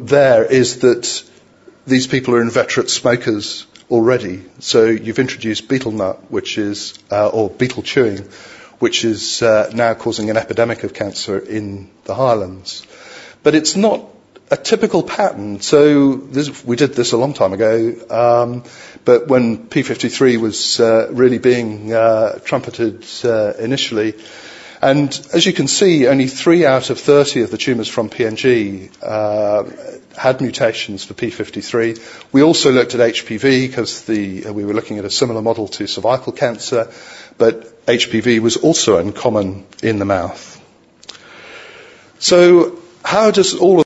there is that these people are inveterate smokers already. So you've introduced betel nut, or betel chewing, which is now causing an epidemic of cancer in the Highlands. But it's not a typical pattern. So we did this a long time ago, but when P53 was really being trumpeted initially. And as you can see, only 3 out of 30 of the tumours from PNG had mutations for P53. We also looked at HPV because we were looking at a similar model to cervical cancer, but HPV was also uncommon in the mouth. So how does all of